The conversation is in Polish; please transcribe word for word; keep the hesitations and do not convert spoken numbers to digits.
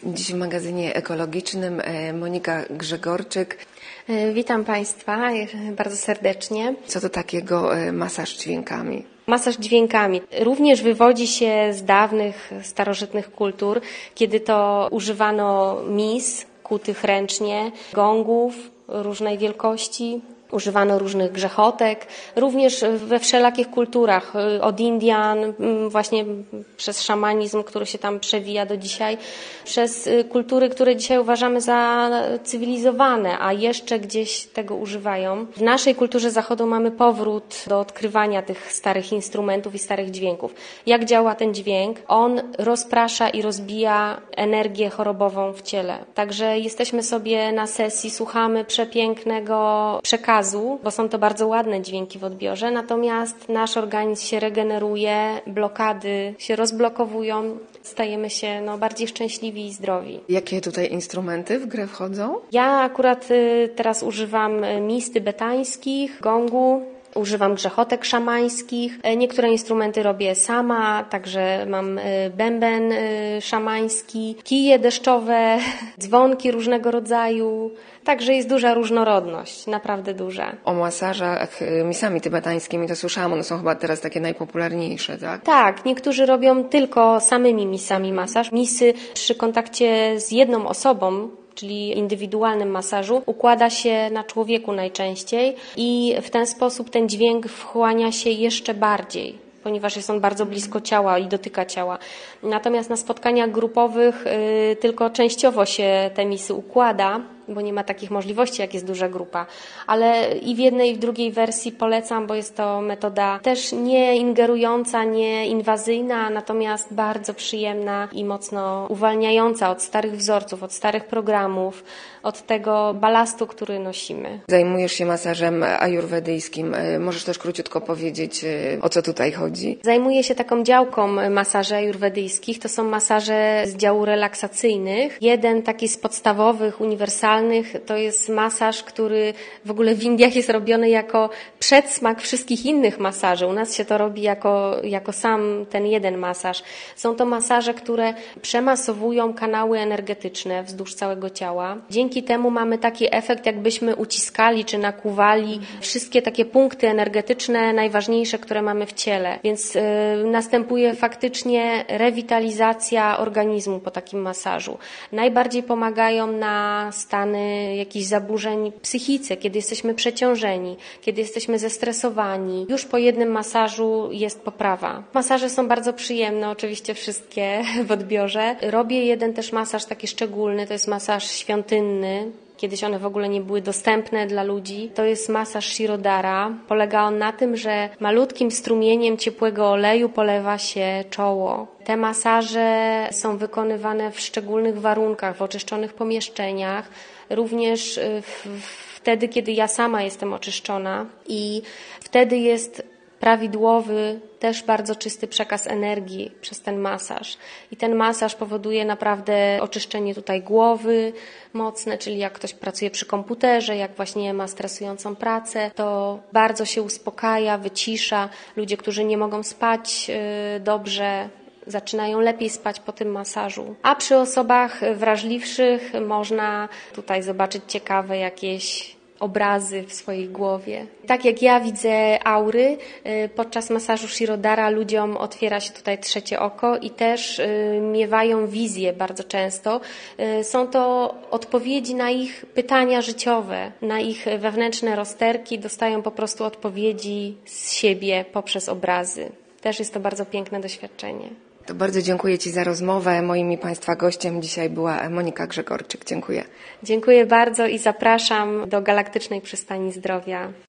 Dziś w magazynie ekologicznym Monika Grzegorczyk. Witam Państwa bardzo serdecznie. Co to takiego masaż dźwiękami? Masaż dźwiękami również wywodzi się z dawnych, starożytnych kultur, kiedy to używano mis kutych ręcznie, gongów różnej wielkości. Używano różnych grzechotek, również we wszelakich kulturach, od Indian, właśnie przez szamanizm, który się tam przewija do dzisiaj, przez kultury, które dzisiaj uważamy za cywilizowane, a jeszcze gdzieś tego używają. W naszej kulturze zachodu mamy powrót do odkrywania tych starych instrumentów i starych dźwięków. Jak działa ten dźwięk? On rozprasza i rozbija energię chorobową w ciele. Także jesteśmy sobie na sesji, słuchamy przepięknego przekazu, bo są to bardzo ładne dźwięki w odbiorze, natomiast nasz organizm się regeneruje, blokady się rozblokowują, stajemy się no, bardziej szczęśliwi i zdrowi. Jakie tutaj instrumenty w grę wchodzą? Ja akurat y, teraz używam mis tybetańskich, gongu, używam grzechotek szamańskich. Niektóre instrumenty robię sama, także mam bęben szamański, kije deszczowe, dzwonki różnego rodzaju. Także jest duża różnorodność, naprawdę duża. O masażach misami tybetańskimi to słyszałam, one są chyba teraz takie najpopularniejsze, tak? Tak, niektórzy robią tylko samymi misami masaż. Misy przy kontakcie z jedną osobą, czyli indywidualnym masażu, układa się na człowieku najczęściej i w ten sposób ten dźwięk wchłania się jeszcze bardziej, ponieważ jest on bardzo blisko ciała i dotyka ciała. Natomiast na spotkaniach grupowych y, tylko częściowo się te misy układa, bo nie ma takich możliwości, jak jest duża grupa. Ale i w jednej, i w drugiej wersji polecam, bo jest to metoda też nie ingerująca, nie inwazyjna, natomiast bardzo przyjemna i mocno uwalniająca od starych wzorców, od starych programów, od tego balastu, który nosimy. Zajmujesz się masażem ajurwedyjskim. Możesz też króciutko powiedzieć, o co tutaj chodzi? Zajmuję się taką działką masaży ajurwedyjskich. To są masaże z działu relaksacyjnych. Jeden taki z podstawowych, uniwersalnych, to jest masaż, który w ogóle w Indiach jest robiony jako przedsmak wszystkich innych masaży. U nas się to robi jako, jako sam ten jeden masaż. Są to masaże, które przemasowują kanały energetyczne wzdłuż całego ciała. Dzięki temu mamy taki efekt, jakbyśmy uciskali czy nakuwali wszystkie takie punkty energetyczne, najważniejsze, które mamy w ciele. Więc yy, następuje faktycznie rewitalizacja organizmu po takim masażu. Najbardziej pomagają na stan jakichś zaburzeń w psychice, kiedy jesteśmy przeciążeni, kiedy jesteśmy zestresowani. Już po jednym masażu jest poprawa. Masaże są bardzo przyjemne, oczywiście wszystkie w odbiorze. Robię jeden też masaż taki szczególny, to jest masaż świątynny. Kiedyś one w ogóle nie były dostępne dla ludzi. To jest masaż Shirodara. Polega on na tym, że malutkim strumieniem ciepłego oleju polewa się czoło. Te masaże są wykonywane w szczególnych warunkach, w oczyszczonych pomieszczeniach, również w, wtedy, kiedy ja sama jestem oczyszczona i wtedy jest prawidłowy, też bardzo czysty przekaz energii przez ten masaż. I ten masaż powoduje naprawdę oczyszczenie tutaj głowy mocne, czyli jak ktoś pracuje przy komputerze, jak właśnie ma stresującą pracę, to bardzo się uspokaja, wycisza. Ludzie, którzy nie mogą spać yy, dobrze, zaczynają lepiej spać po tym masażu. A przy osobach wrażliwszych można tutaj zobaczyć ciekawe jakieś obrazy w swojej głowie. Tak jak ja widzę aury, podczas masażu Shirodara ludziom otwiera się tutaj trzecie oko i też miewają wizje bardzo często. Są to odpowiedzi na ich pytania życiowe, na ich wewnętrzne rozterki, dostają po prostu odpowiedzi z siebie poprzez obrazy. Też jest to bardzo piękne doświadczenie. To bardzo dziękuję Ci za rozmowę. Moim i Państwa gościem dzisiaj była Monika Grzegorczyk. Dziękuję. Dziękuję bardzo i zapraszam do Galaktycznej Przystani Zdrowia.